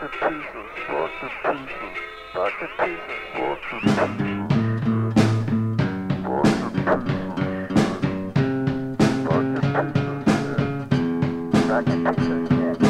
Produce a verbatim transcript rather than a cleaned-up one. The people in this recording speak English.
to pieces, bought to pieces, back to pieces, bought to pieces, bought to pieces, back to pieces, back to pieces,